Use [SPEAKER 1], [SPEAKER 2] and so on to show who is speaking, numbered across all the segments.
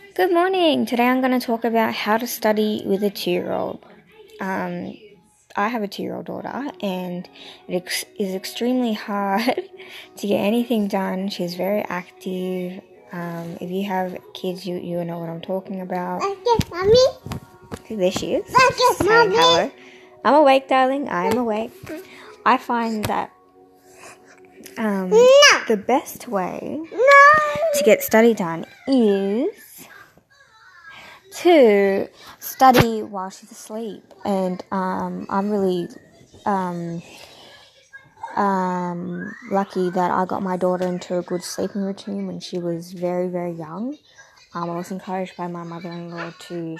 [SPEAKER 1] Good morning. Today I'm going to talk about how to study with a 2-year-old. I have a 2-year-old daughter, and it is extremely hard to get anything done. She's very active. If you have kids, you know what I'm talking about.
[SPEAKER 2] Mommy.
[SPEAKER 1] There she is.
[SPEAKER 2] Saying
[SPEAKER 1] hello. I'm awake, darling. I'm awake. I find that the best way to get study done is to study while she's asleep. And I'm really lucky that I got my daughter into a good sleeping routine when she was very, very young. I was encouraged by my mother-in-law to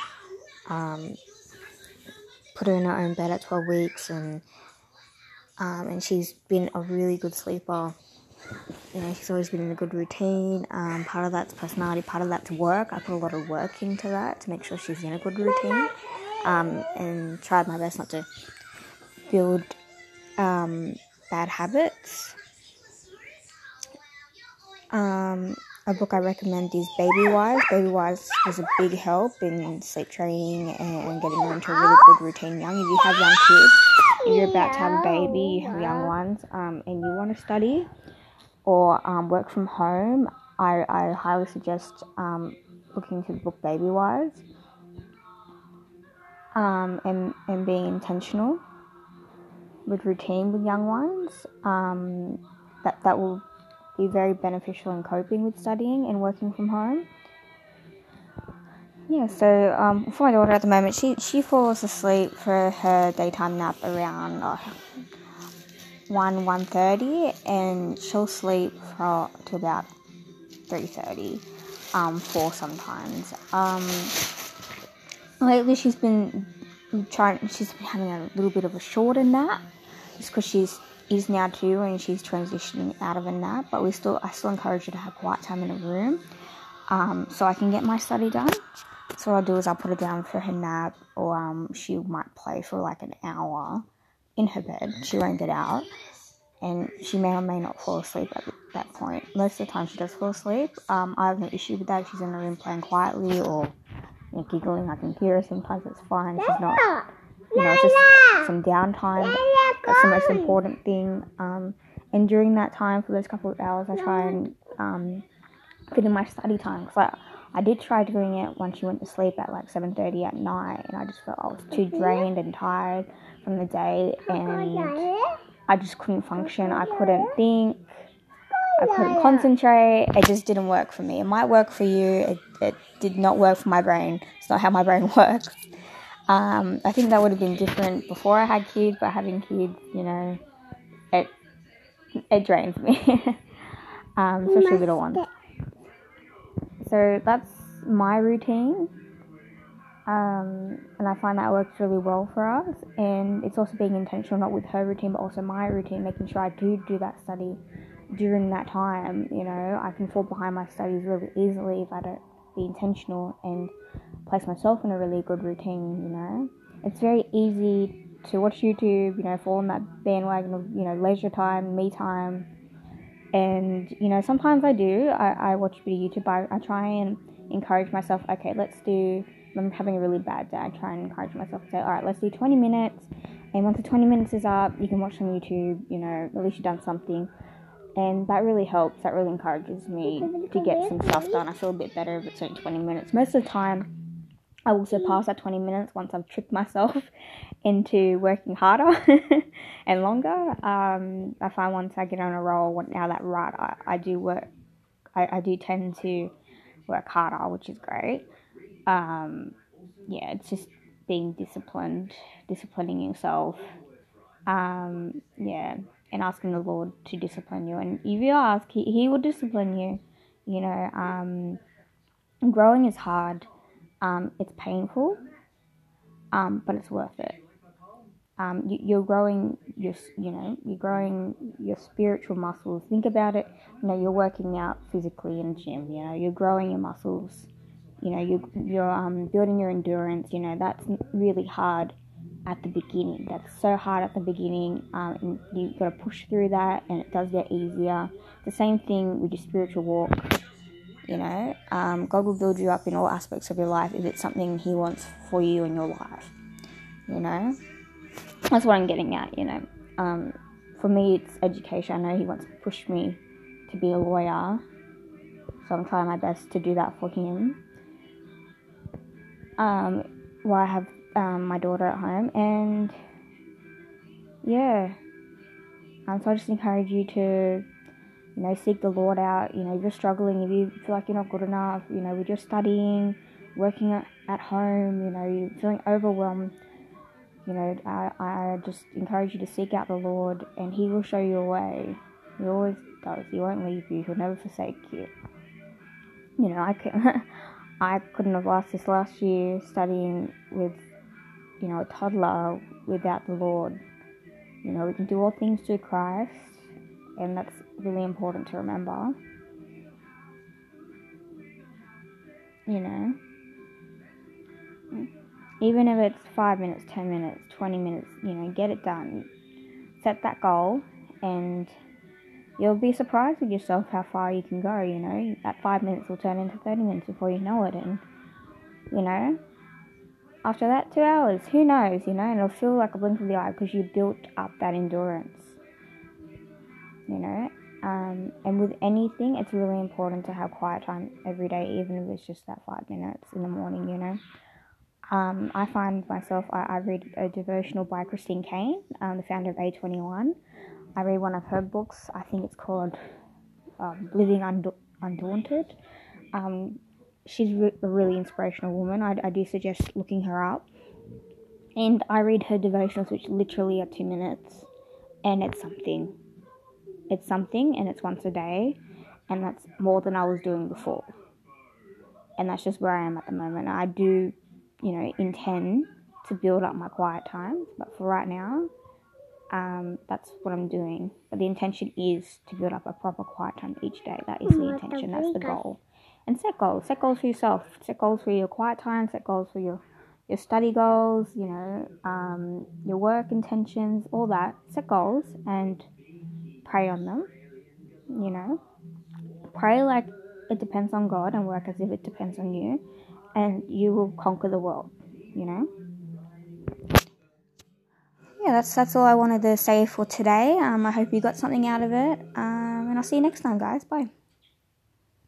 [SPEAKER 1] put her in her own bed at 12 weeks, and she's been a really good sleeper. You know, she's always been in a good routine. Part of that's personality, part of that's work. I put a lot of work into that to make sure she's in a good routine, and tried my best not to build bad habits. A book I recommend is Baby Wise. Baby Wise was a big help in sleep training and getting her into a really good routine young. If you have young kids, if you're about to have a baby, you have young ones, and you want to study or work from home, I highly suggest looking into the book Baby Wise, and being intentional with routine with young ones. That will be very beneficial in coping with studying and working from home. Yeah, so for my daughter at the moment, she falls asleep for her daytime nap around 1:30, and she'll sleep to about 3:30, 4 sometimes. Lately she's been having a little bit of a shorter nap, just because she's now 2 and she's transitioning out of a nap, but I still encourage her to have quiet time in a room, so I can get my study done. So what I'll do is I'll put her down for her nap, or she might play for like an hour in her bed. She won't get out, and she may or may not fall asleep at that point. Most of the time she does fall asleep. I have no issue with that. She's in the room playing quietly or giggling. I can hear her sometimes. It's fine. She's not, it's just some downtime. That's the most important thing. And during that time, for those couple of hours, I try and fit in my study time. So I did try doing it when she went to sleep at like 7:30 at night, and I just felt I was too drained and tired from the day, and I just couldn't function. I couldn't think. I couldn't concentrate. It just didn't work for me. It might work for you. It did not work for my brain. It's not how my brain works. I think that would have been different before I had kids, but having kids, it drains me, especially little ones. So that's my routine, and I find that works really well for us. And it's also being intentional, not with her routine, but also my routine, making sure I do that study during that time. I can fall behind my studies really easily if I don't be intentional and place myself in a really good routine. It's very easy to watch YouTube, fall on that bandwagon of, leisure time, me time. And, sometimes I do. I watch a bit of YouTube. I try and encourage myself, okay, I'm having a really bad day. I try and encourage myself to say, all right, let's do 20 minutes. And once the 20 minutes is up, you can watch some YouTube, at least you've done something. And that really helps. That really encourages me to get some stuff done. I feel a bit better if it's only 20 minutes. Most of the time, I will surpass that 20 minutes once I've tricked myself into working harder and longer. I find once I get on a roll, now that I do work, I do tend to work harder, which is great. It's just being disciplining yourself. And asking the Lord to discipline you. And if you ask, He will discipline you. Growing is hard. It's painful, but it's worth it. You're growing you're growing your spiritual muscles. Think about it. You're working out physically in a gym. You're growing your muscles. You're building your endurance. That's really hard at the beginning. That's so hard at the beginning, and you've got to push through that, and it does get easier. The same thing with your spiritual walk. You know, God will build you up in all aspects of your life if it's something He wants for you in your life. You know, that's what I'm getting at. You know, for me, it's education. I know He wants to push me to be a lawyer, so I'm trying my best to do that for Him. While I have my daughter at home, and yeah, so I just encourage you to, you know, seek the Lord out. You know, if you're struggling, if you feel like you're not good enough, you know, with your studying, working at home, you know, you're feeling overwhelmed, you know, I just encourage you to seek out the Lord, and He will show you a way. He always does. He won't leave you. He'll never forsake you. You know, I couldn't have lasted this last year studying with, you know, a toddler without the Lord. You know, we can do all things through Christ, and that's really important to remember. You know, even if it's 5 minutes, 10 minutes, 20 minutes, you know, get it done. Set that goal, and you'll be surprised with yourself how far you can go. You know, that 5 minutes will turn into 30 minutes before you know it, and, you know, after that, 2 hours, who knows, you know, and it'll feel like a blink of the eye because you built up that endurance, you know. And with anything, it's really important to have quiet time every day, even if it's just that 5 minutes in the morning, you know. I find myself, I read a devotional by Christine Caine, the founder of A21. I read one of her books. I think it's called Living Undaunted. She's a really inspirational woman. I do suggest looking her up. And I read her devotionals, which literally are 2 minutes. And it's something. It's something, and it's once a day. And that's more than I was doing before. And that's just where I am at the moment. I do, you know, intend to build up my quiet times. But for right now, that's what I'm doing. But the intention is to build up a proper quiet time each day. That is the intention. That's the goal. And set goals. Set goals for yourself. Set goals for your quiet time. Set goals for your study goals, you know, your work intentions, all that. Set goals and pray on them, you know. Pray like it depends on God and work as if it depends on you, and you will conquer the world, you know. Yeah, that's all I wanted to say for today. I hope you got something out of it, and I'll see you next time, guys. Bye.